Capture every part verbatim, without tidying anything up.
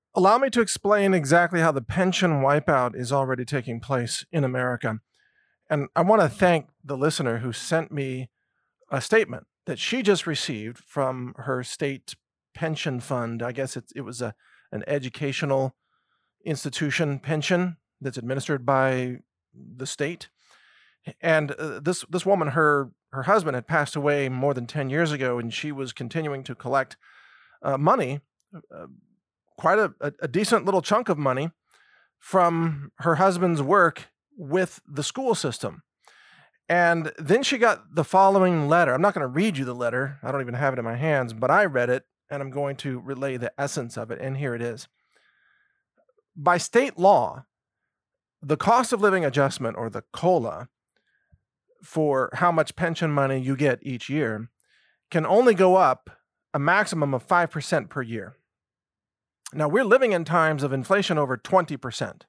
Allow me to explain exactly how the pension wipeout is already taking place in America. And I want to thank the listener who sent me a statement that she just received from her state pension fund. I guess it, it was a, an educational institution pension that's administered by the state. And uh, this this woman, her her husband had passed away more than ten years ago, and she was continuing to collect uh, money, uh, quite a, a, a decent little chunk of money from her husband's work with the school system. And then she got the following letter. I'm not going to read you the letter. I don't even have it in my hands, but I read it and I'm going to relay the essence of it. And here it is. By state law, the cost of living adjustment, or the COLA, for how much pension money you get each year can only go up a maximum of five percent per year. Now, we're living in times of inflation over twenty percent,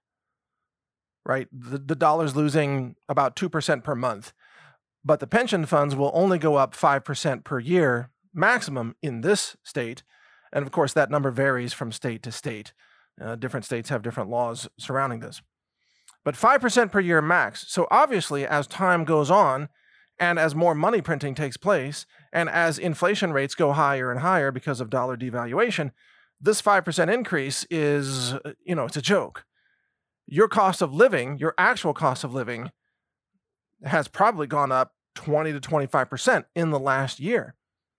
right? The, the dollar's losing about two percent per month, but the pension funds will only go up five percent per year maximum in this state. And of course, that number varies from state to state. Uh, different states have different laws surrounding this. But five percent per year max. So obviously, as time goes on, and as more money printing takes place, and as inflation rates go higher and higher because of dollar devaluation, this five percent increase is, you know, it's a joke. Your cost of living, your actual cost of living, has probably gone up twenty to twenty-five percent in the last year.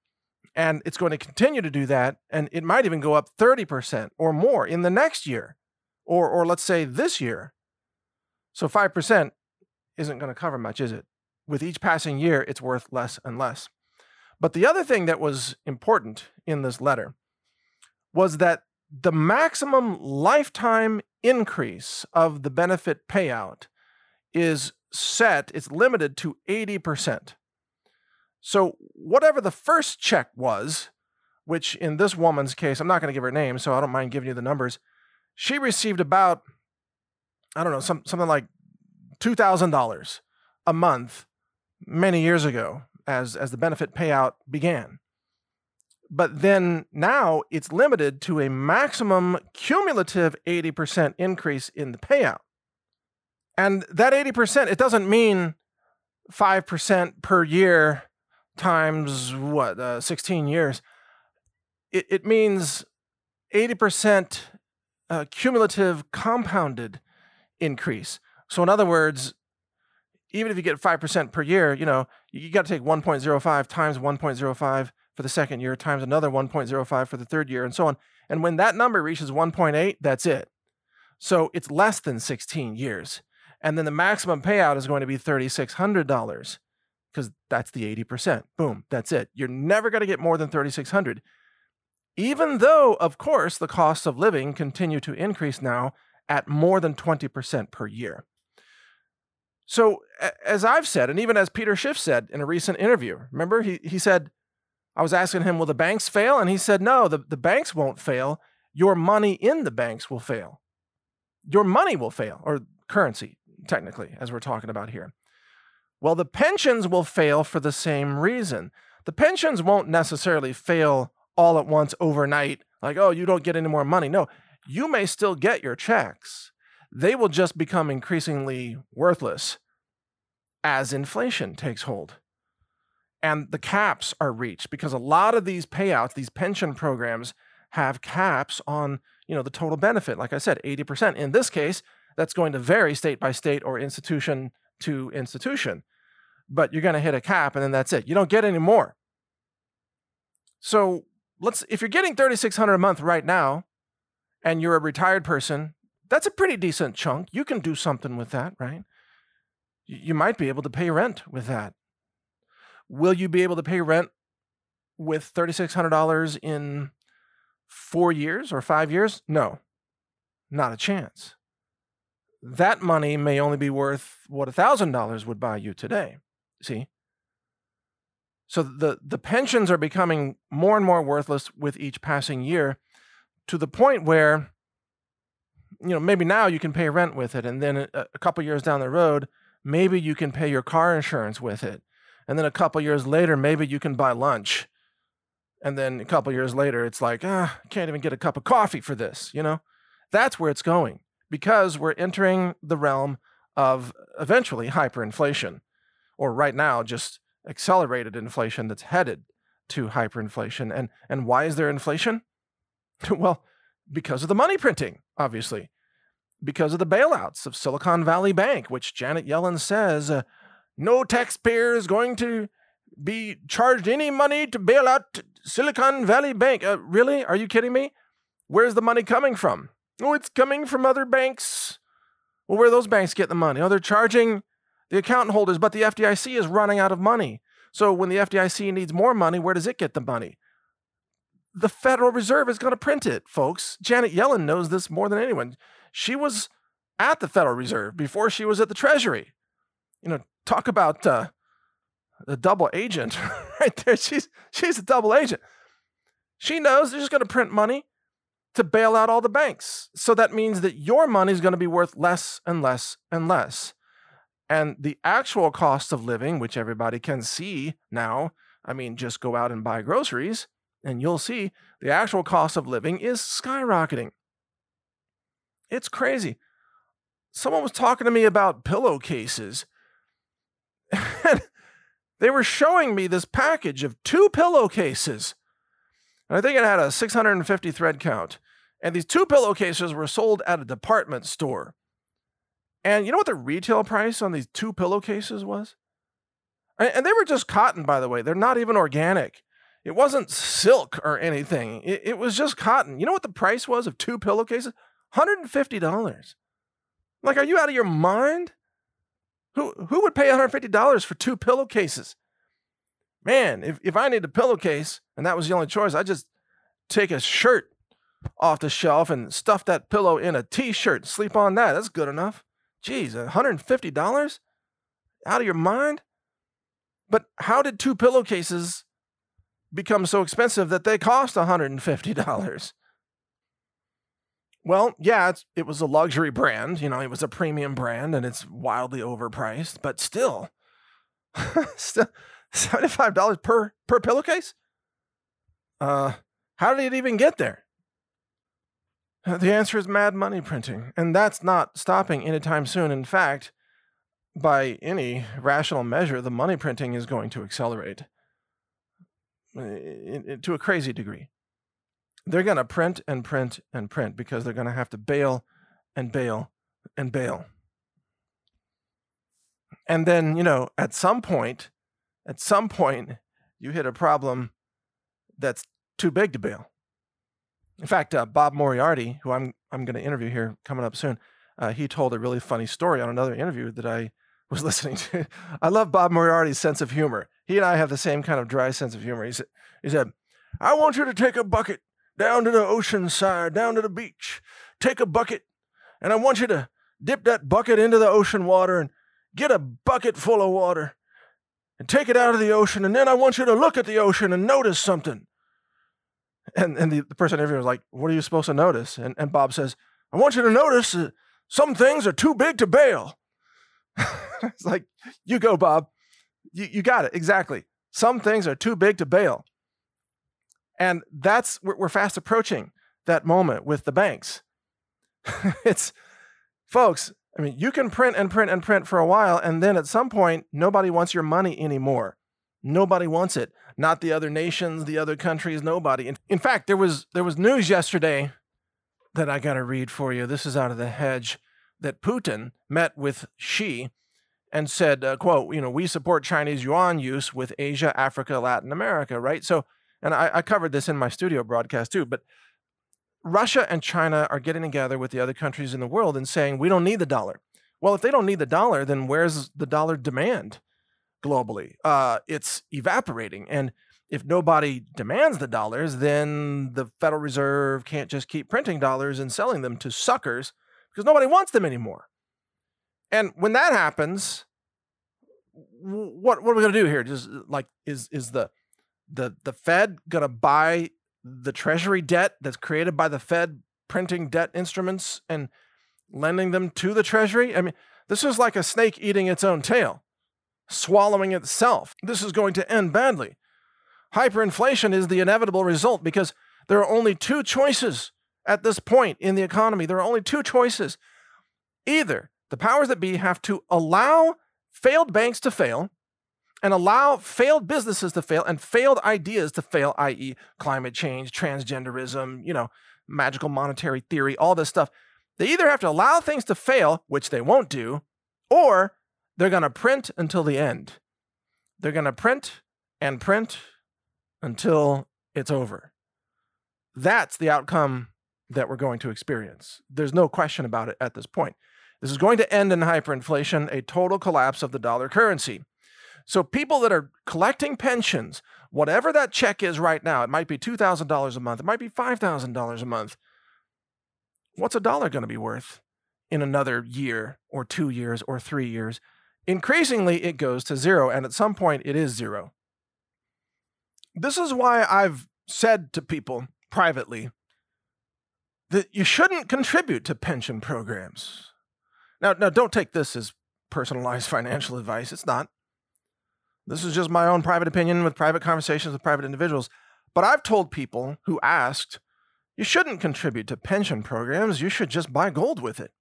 And it's going to continue to do that, and it might even go up thirty percent or more in the next year, or, or let's say this year. So five percent isn't going to cover much, is it? With each passing year, it's worth less and less. But the other thing that was important in this letter was that the maximum lifetime increase of the benefit payout is set, it's limited to eighty percent. So whatever the first check was, which in this woman's case, I'm not going to give her name, so I don't mind giving you the numbers, she received about, I don't know, some, something like two thousand dollars a month many years ago as, as the benefit payout began. But then now it's limited to a maximum cumulative eighty percent increase in the payout. And that eighty percent, it doesn't mean five percent per year times what, uh, sixteen years. It, it means eighty percent uh, cumulative compounded increase. So in other words, even if you get five percent per year, you know, you got to take one point zero five times one point zero five for the second year times another one point zero five for the third year and so on. And when that number reaches one point eight, that's it. So it's less than sixteen years. And then the maximum payout is going to be three thousand six hundred dollars because that's the eighty percent. Boom, that's it. You're never going to get more than three thousand six hundred dollars. Even though, of course, the costs of living continue to increase now at more than twenty percent per year. So as I've said, and even as Peter Schiff said in a recent interview, remember, he, he said, I was asking him, will the banks fail? And he said, no, the, the banks won't fail. Your money in the banks will fail. Your money will fail, or currency, technically, as we're talking about here. Well, the pensions will fail for the same reason. The pensions won't necessarily fail all at once overnight, like, oh, you don't get any more money. No, you may still get your checks. They will just become increasingly worthless as inflation takes hold. And the caps are reached because a lot of these payouts, these pension programs, have caps on, you know, the total benefit. Like I said, eighty percent. In this case, that's going to vary state by state or institution to institution. But you're going to hit a cap and then that's it. You don't get any more. So let's, if you're getting three thousand six hundred dollars a month right now and you're a retired person, that's a pretty decent chunk. You can do something with that, right? You might be able to pay rent with that. Will you be able to pay rent with three thousand six hundred dollars in four years or five years? No, not a chance. That money may only be worth what one thousand dollars would buy you today, see? So the, the pensions are becoming more and more worthless with each passing year to the point where, you know, maybe now you can pay rent with it, and then a, a couple years down the road, maybe you can pay your car insurance with it. And then a couple years later, maybe you can buy lunch. And then a couple years later, it's like, ah, I can't even get a cup of coffee for this, you know? That's where it's going, because we're entering the realm of eventually hyperinflation, or right now just accelerated inflation that's headed to hyperinflation. And, and why is there inflation? Well, because of the money printing, obviously, because of the bailouts of Silicon Valley Bank, which Janet Yellen says uh, no taxpayer is going to be charged any money to bail out Silicon Valley Bank. Uh, really? Are you kidding me? Where's the money coming from? Oh, it's coming from other banks. Well, where do those banks get the money? Oh, they're charging the account holders, but the F D I C is running out of money. So when the F D I C needs more money, where does it get the money? The Federal Reserve is going to print it, folks. Janet Yellen knows this more than anyone. She was at the Federal Reserve before she was at the Treasury. You know, talk about uh, the double agent right there. She's, she's a double agent. She knows they're just going to print money to bail out all the banks. So that means that your money is going to be worth less and less and less. And the actual cost of living, which everybody can see now, I mean, just go out and buy groceries, and you'll see the actual cost of living is skyrocketing. It's crazy. Someone was talking to me about pillowcases. And they were showing me this package of two pillowcases. And I think it had a six hundred fifty thread count. And these two pillowcases were sold at a department store. And you know what the retail price on these two pillowcases was? And they were just cotton, by the way. They're not even organic. It wasn't silk or anything. It, it was just cotton. You know what the price was of two pillowcases? one hundred fifty dollars. Like, are you out of your mind? Who who would pay one hundred fifty dollars for two pillowcases? Man, if, if I need a pillowcase and that was the only choice, I'd just take a shirt off the shelf and stuff that pillow in a t-shirt, sleep on that. That's good enough. Geez, one hundred fifty dollars? Out of your mind? But how did two pillowcases become so expensive that they cost one hundred fifty dollars? Well, yeah, it's, it was a luxury brand. You know, it was a premium brand, and it's wildly overpriced. But still, still seventy-five dollars per, per pillowcase? Uh, how did it even get there? The answer is mad money printing, and that's not stopping anytime soon. In fact, by any rational measure, the money printing is going to accelerate in, in, to a crazy degree. They're going to print and print and print because they're going to have to bail and bail and bail. And then, you know, at some point, at some point, you hit a problem that's too big to bail. In fact, uh, Bob Moriarty, who I'm I'm going to interview here coming up soon, uh, he told a really funny story on another interview that I was listening to. I love Bob Moriarty's sense of humor. He and I have the same kind of dry sense of humor. He said, he said, I want you to take a bucket down to the ocean side, down to the beach. Take a bucket, and I want you to dip that bucket into the ocean water and get a bucket full of water and take it out of the ocean, and then I want you to look at the ocean and notice something. And and the, the person interviewing was like, what are you supposed to notice? And, and Bob says, I want you to notice that some things are too big to bail. It's like, you go, Bob. You, you got it. Exactly. Some things are too big to bail. And that's, we're, we're fast approaching that moment with the banks. It's, folks, I mean, you can print and print and print for a while, and then at some point, nobody wants your money anymore. Nobody wants it. Not the other nations, the other countries, nobody. In, in fact, there was there was news yesterday that I got to read for you. This is out of the hedge, that Putin met with Xi and said, uh, quote, you know, we support Chinese yuan use with Asia, Africa, Latin America, right? So, and I, I covered this in my studio broadcast too, but Russia and China are getting together with the other countries in the world and saying, we don't need the dollar. Well, if they don't need the dollar, then where's the dollar demand globally? Uh, it's evaporating. And if nobody demands the dollars, then the Federal Reserve can't just keep printing dollars and selling them to suckers because nobody wants them anymore. And when that happens, what, what are we going to do here? Just like, is, is the, the, the Fed going to buy the Treasury debt that's created by the Fed printing debt instruments and lending them to the Treasury? I mean, this is like a snake eating its own tail, swallowing itself. This is going to end badly. Hyperinflation is the inevitable result because there are only two choices At this point in the economy, there are only two choices. Either the powers that be have to allow failed banks to fail and allow failed businesses to fail and failed ideas to fail, that is climate change, transgenderism, you know, magical monetary theory, all this stuff. They either have to allow things to fail, which they won't do, or they're going to print until the end. They're going to print and print until it's over. That's the outcome that we're going to experience. There's no question about it at this point. This is going to end in hyperinflation, a total collapse of the dollar currency. So people that are collecting pensions, whatever that check is right now, it might be two thousand dollars a month, it might be five thousand dollars a month. What's a dollar going to be worth in another year or two years or three years? Increasingly, it goes to zero, and at some point, it is zero. This is why I've said to people privately that you shouldn't contribute to pension programs. Now, now, don't take this as personalized financial advice. It's not. This is just my own private opinion with private conversations with private individuals. But I've told people who asked, you shouldn't contribute to pension programs. You should just buy gold with it.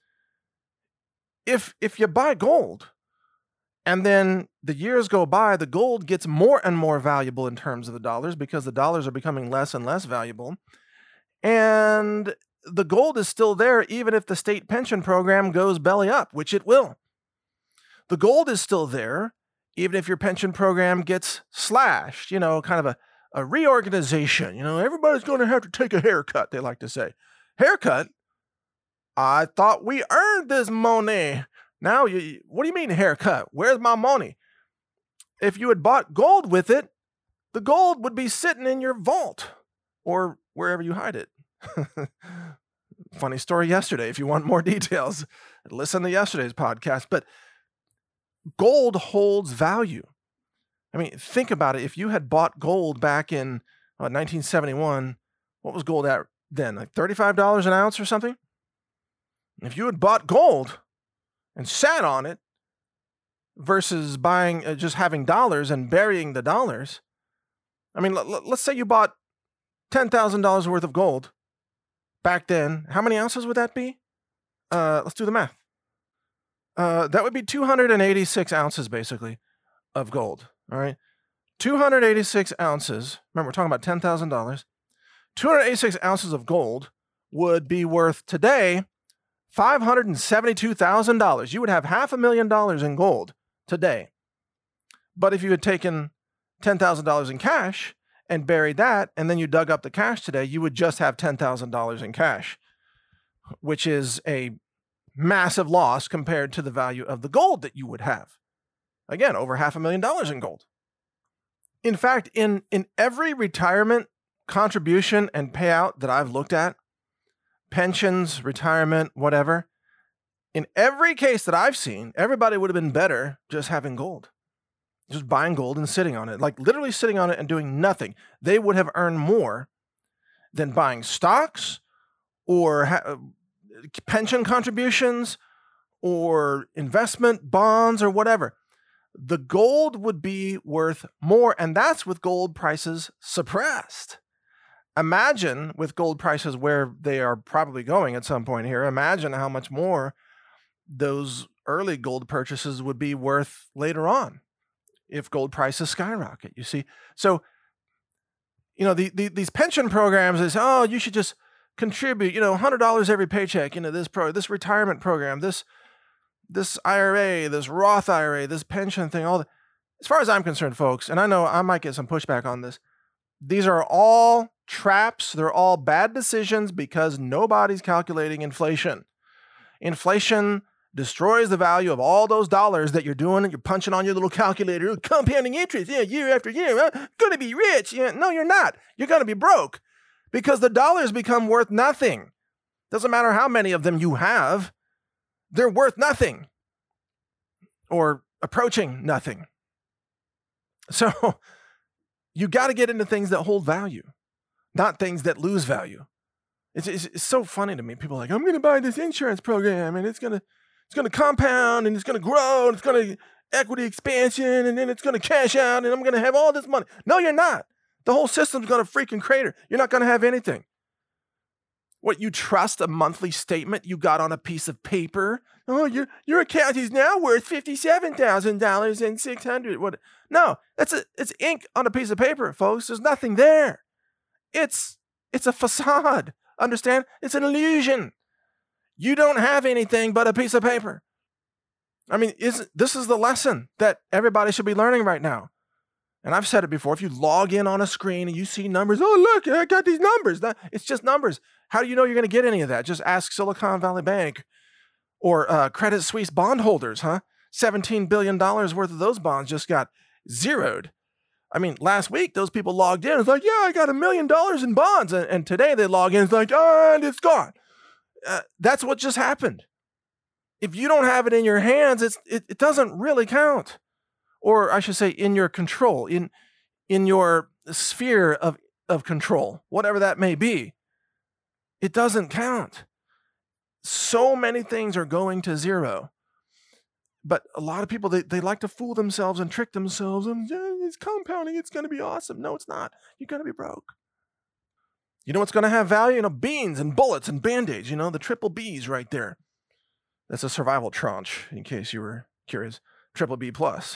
If, if you buy gold and then the years go by, the gold gets more and more valuable in terms of the dollars because the dollars are becoming less and less valuable. And the gold is still there even if the state pension program goes belly up, which it will. The gold is still there even if your pension program gets slashed, you know, kind of a, a reorganization. You know, everybody's going to have to take a haircut, they like to say. Haircut? I thought we earned this money. Now, you, what do you mean haircut? Where's my money? If you had bought gold with it, the gold would be sitting in your vault or wherever you hide it. Funny story yesterday. If you want more details, listen to yesterday's podcast. But gold holds value. I mean, think about it. If you had bought gold back in uh, nineteen seventy-one, what was gold at then? Like thirty-five dollars an ounce or something? If you had bought gold and sat on it versus buying, uh, just having dollars and burying the dollars. I mean, l- l- let's say you bought ten thousand dollars worth of gold back then. How many ounces would that be? Uh, let's do the math. Uh, that would be two hundred eighty-six ounces, basically, of gold. All right. two hundred eighty-six ounces. Remember, we're talking about ten thousand dollars. two hundred eighty-six ounces of gold would be worth today five hundred seventy-two thousand dollars. You would have half a million dollars in gold today. But if you had taken ten thousand dollars in cash and buried that, and then you dug up the cash today, you would just have ten thousand dollars in cash, which is a massive loss compared to the value of the gold that you would have. Again, over half a million dollars in gold. In fact, in, in every retirement contribution and payout that I've looked at, pensions, retirement, whatever, in every case that I've seen, everybody would have been better just having gold. Just buying gold and sitting on it, like literally sitting on it and doing nothing. They would have earned more than buying stocks or ha- pension contributions or investment bonds or whatever. The gold would be worth more, and that's with gold prices suppressed. Imagine with gold prices where they are probably going at some point here, imagine how much more those early gold purchases would be worth later on if gold prices skyrocket, you see. So, you know, the, the, these pension programs is, oh, you should just contribute, you know, one hundred dollars every paycheck into this pro, this retirement program, this this I R A, this Roth I R A, this pension thing, all that. As far as I'm concerned, folks, and I know I might get some pushback on this, these are all traps. They're all bad decisions because nobody's calculating inflation. Inflation destroys the value of all those dollars that you're doing and you're punching on your little calculator, compounding interest, yeah, year after year, huh? Gonna be rich. Yeah, no, you're not. You're gonna be broke because the dollars become worth nothing. Doesn't matter how many of them you have, they're worth nothing or approaching nothing. So you got to get into things that hold value, not things that lose value. It's, it's, it's so funny to me. People are like, I'm going to buy this insurance program and it's going to it's going to compound and it's going to grow and it's going to equity expansion and then it's going to cash out and I'm going to have all this money. No, you're not. The whole system's going to freaking crater. You're not going to have anything. What, you trust a monthly statement you got on a piece of paper? Oh, your your account is now worth fifty-seven thousand dollars and six hundred. What? No, that's a it's ink on a piece of paper, folks. There's nothing there. It's it's a facade. Understand? It's an illusion. You don't have anything but a piece of paper. I mean, is this is the lesson that everybody should be learning right now. And I've said it before. If you log in on a screen and you see numbers, oh, look, I got these numbers. It's just numbers. How do you know you're going to get any of that? Just ask Silicon Valley Bank or uh, Credit Suisse bondholders, huh? seventeen billion dollars worth of those bonds just got zeroed. I mean, last week, those people logged in. It's like, yeah, I got a million dollars in bonds. And, and today they log in. It's like, oh, and it's gone. Uh, that's what just happened. If you don't have it in your hands, it's, it, it doesn't really count. Or I should say in your control, in in your sphere of, of control, whatever that may be. It doesn't count. So many things are going to zero. But a lot of people, they, they like to fool themselves and trick themselves. And yeah, it's compounding. It's going to be awesome. No, it's not. You're going to be broke. You know what's going to have value? You know, beans and bullets and Band-Aids. You know, the triple Bs right there. That's a survival tranche, in case you were curious. Triple B plus.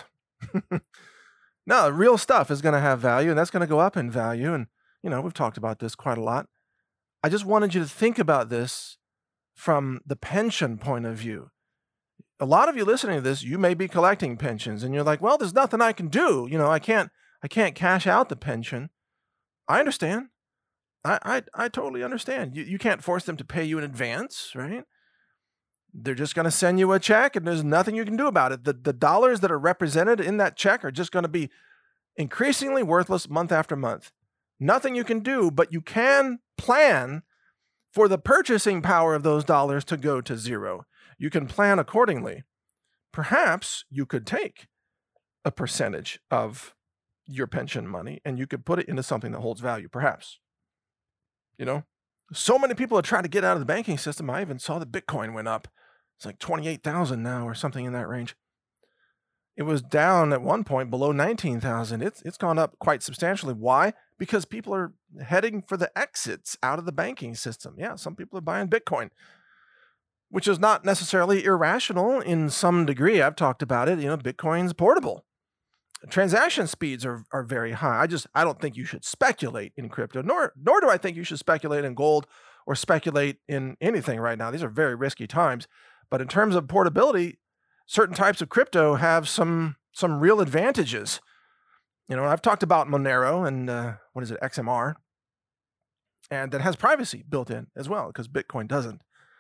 No, real stuff is going to have value, and that's going to go up in value. And, you know, we've talked about this quite a lot. I just wanted you to think about this from the pension point of view. A lot of you listening to this, you may be collecting pensions, and you're like, well, there's nothing I can do. You know, I can't, I can't cash out the pension. I understand. I, I, I totally understand. You, you can't force them to pay you in advance, right? They're just going to send you a check, and there's nothing you can do about it. The, the dollars that are represented in that check are just going to be increasingly worthless month after month. Nothing you can do, but you can plan for the purchasing power of those dollars to go to zero. You can plan accordingly. Perhaps you could take a percentage of your pension money and you could put it into something that holds value, perhaps. You know, so many people are trying to get out of the banking system. I even saw that Bitcoin went up. It's like twenty-eight thousand now or something in that range. It was down at one point below nineteen thousand. It's it's gone up quite substantially. Why? Because people are heading for the exits out of the banking system. Yeah, some people are buying Bitcoin, which is not necessarily irrational in some degree. I've talked about it. You know, Bitcoin's portable. Transaction speeds are, are very high. I just I don't think you should speculate in crypto, nor nor do I think you should speculate in gold or speculate in anything right now. These are very risky times. But in terms of portability, certain types of crypto have some some real advantages. You know, I've talked about Monero and uh, what is it, X M R, and that has privacy built in as well because Bitcoin doesn't.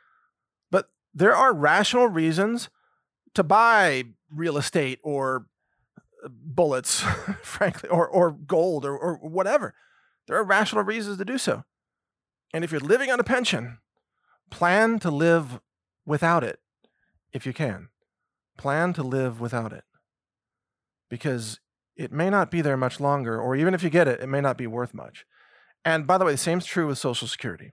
But there are rational reasons to buy real estate or bullets, frankly, or or gold or or whatever. There are rational reasons to do so. And if you're living on a pension, plan to live without it if you can. Plan to live without it. Because it may not be there much longer, or even if you get it, it may not be worth much. And by the way, the same is true with Social Security.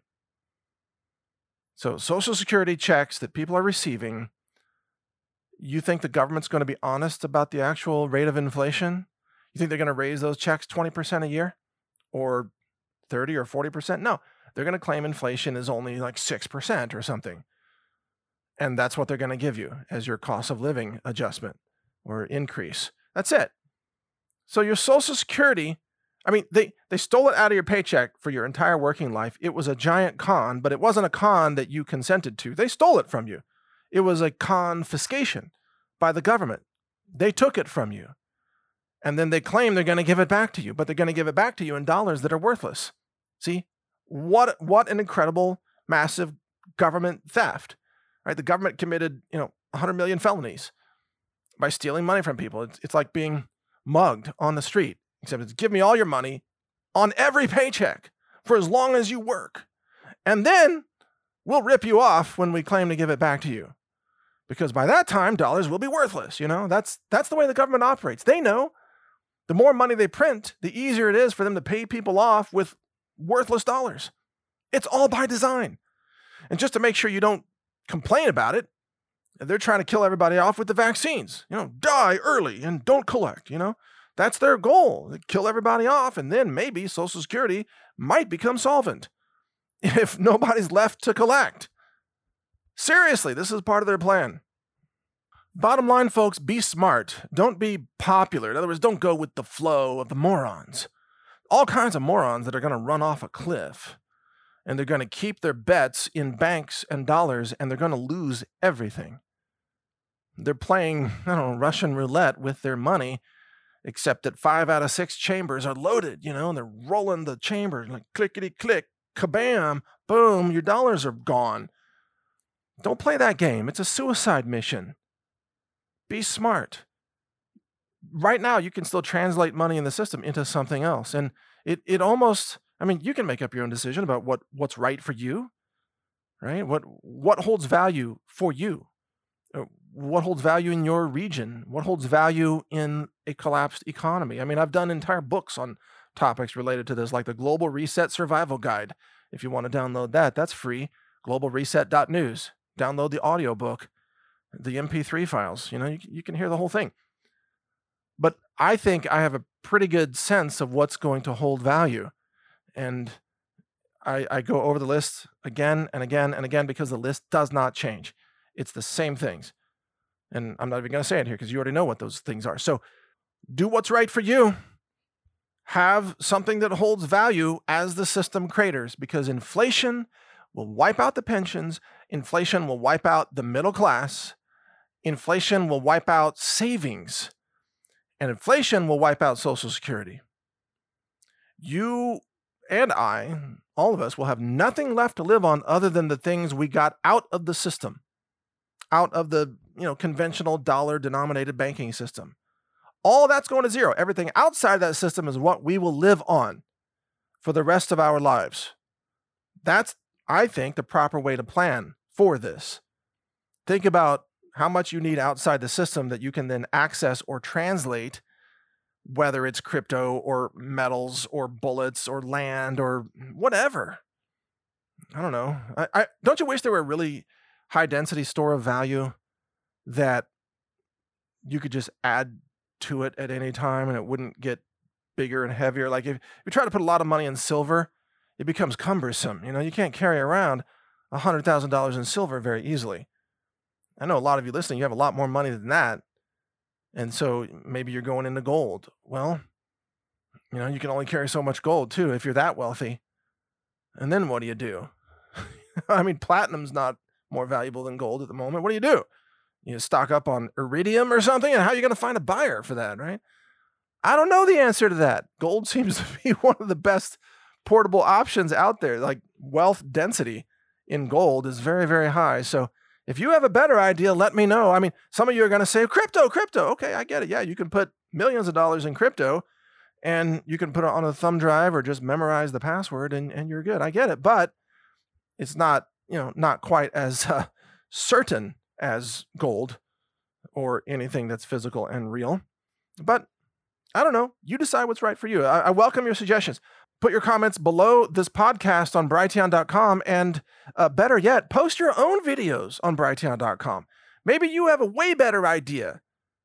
So Social Security checks that people are receiving, you think the government's going to be honest about the actual rate of inflation? You think they're going to raise those checks twenty percent a year? Or thirty or forty percent? No, they're going to claim inflation is only like six percent or something. And that's what they're going to give you as your cost of living adjustment or increase. That's it. So your Social Security, I mean, they, they stole it out of your paycheck for your entire working life. It was a giant con, but it wasn't a con that you consented to. They stole it from you. It was a confiscation by the government. They took it from you. And then they claim they're going to give it back to you, but they're going to give it back to you in dollars that are worthless. See, what, what an incredible, massive government theft, right? The government committed, you know, one hundred million felonies by stealing money from people. It's, it's like being mugged on the street, except it's give me all your money on every paycheck for as long as you work. And then we'll rip you off when we claim to give it back to you. Because by that time, dollars will be worthless. You know, that's, that's the way the government operates. They know the more money they print, the easier it is for them to pay people off with worthless dollars. It's all by design. And just to make sure you don't complain about it, they're trying to kill everybody off with the vaccines. You know, die early and don't collect, you know. That's their goal. They kill everybody off, and then maybe Social Security might become solvent. if nobody's left to collect. Seriously, this is part of their plan. Bottom line, folks, be smart. Don't be popular. In other words, don't go with the flow of the morons. All kinds of morons that are going to run off a cliff, and they're going to keep their bets in banks and dollars, and they're going to lose everything. They're playing, I don't know, Russian roulette with their money, except that five out of six chambers are loaded, you know, and they're rolling the chambers like clickety-click, kabam, boom, your dollars are gone. Don't play that game. It's a suicide mission. Be smart. Right now, you can still translate money in the system into something else. And it it almost, I mean, you can make up your own decision about what, what's right for you, right? What what holds value for you? What holds value in your region? What holds value in a collapsed economy? I mean, I've done entire books on topics related to this, like the Global Reset Survival Guide. If you want to download that, that's free. global reset dot news. Download the audiobook, the M P three files. You know, you, you can hear the whole thing. But I think I have a pretty good sense of what's going to hold value. And I, I go over the list again and again and again because the list does not change. It's the same things. And I'm not even going to say it here because you already know what those things are. So do what's right for you. Have something that holds value as the system craters, because inflation will wipe out the pensions. Inflation will wipe out the middle class. Inflation will wipe out savings. And inflation will wipe out Social Security. You and I, all of us, will have nothing left to live on other than the things we got out of the system, out of the, you know, conventional dollar-denominated banking system. All that's going to zero. Everything outside that system is what we will live on for the rest of our lives. That's, I think, the proper way to plan for this. Think about how much you need outside the system that you can then access or translate, whether it's crypto or metals or bullets or land or whatever. I don't know. I, I don't you wish there were a really high density store of value that you could just add to it at any time and it wouldn't get bigger and heavier? Like if you try to put a lot of money in silver, it becomes cumbersome. You know, you can't carry around one hundred thousand dollars in silver very easily. I know a lot of you listening, you have a lot more money than that. And so maybe you're going into gold. Well, you know, you can only carry so much gold too if you're that wealthy. And then what do you do? I mean, platinum's not more valuable than gold at the moment. What do you do? You stock up on iridium or something? And how are you going to find a buyer for that, right? I don't know the answer to that. Gold seems to be one of the best portable options out there. Like wealth density in gold is very, very high. So if you have a better idea, let me know. I mean, some of you are going to say, crypto, crypto. Okay, I get it. Yeah, you can put millions of dollars in crypto and you can put it on a thumb drive or just memorize the password and, and you're good. I get it. But it's not, you know, not quite as uh, certain as gold or anything that's physical and real. But I don't know. You decide what's right for you. I, I welcome your suggestions. Put your comments below this podcast on Brighteon dot com, and uh, better yet, post your own videos on Brighteon dot com. Maybe you have a way better idea.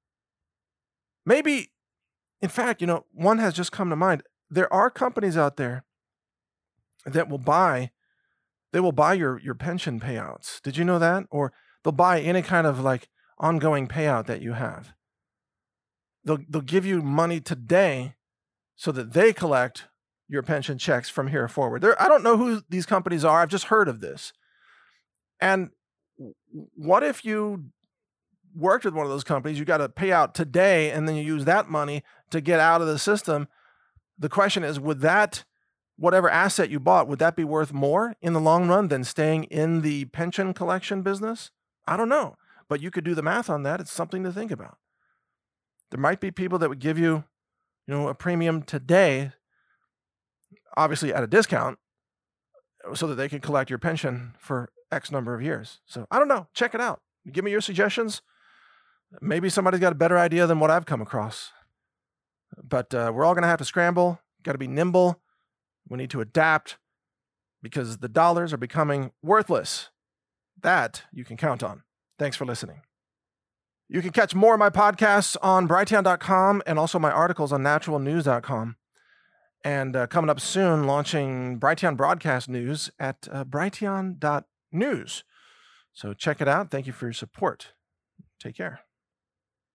Maybe, in fact, you know, one has just come to mind. There are companies out there that will buy, they will buy your, your pension payouts. Did you know that? Or they'll buy any kind of like ongoing payout that you have. They'll, they'll give you money today so that they collect your pension checks from here forward. There, I don't know who these companies are. I've just heard of this. And what if you worked with one of those companies, you got a payout today, and then you use that money to get out of the system? The question is, would that, whatever asset you bought, would that be worth more in the long run than staying in the pension collection business? I don't know, but you could do the math on that. It's something to think about. There might be people that would give you, you know, a premium today, obviously at a discount, so that they can collect your pension for X number of years. So I don't know. Check it out. Give me your suggestions. Maybe somebody's got a better idea than what I've come across. But uh, we're all going to have to scramble. Got to be nimble. We need to adapt because the dollars are becoming worthless. That you can count on. Thanks for listening. You can catch more of my podcasts on Brighteon dot com and also my articles on natural news dot com. And uh, coming up soon, launching Brighteon Broadcast News at uh, brighteon dot news. So check it out. Thank you for your support. Take care.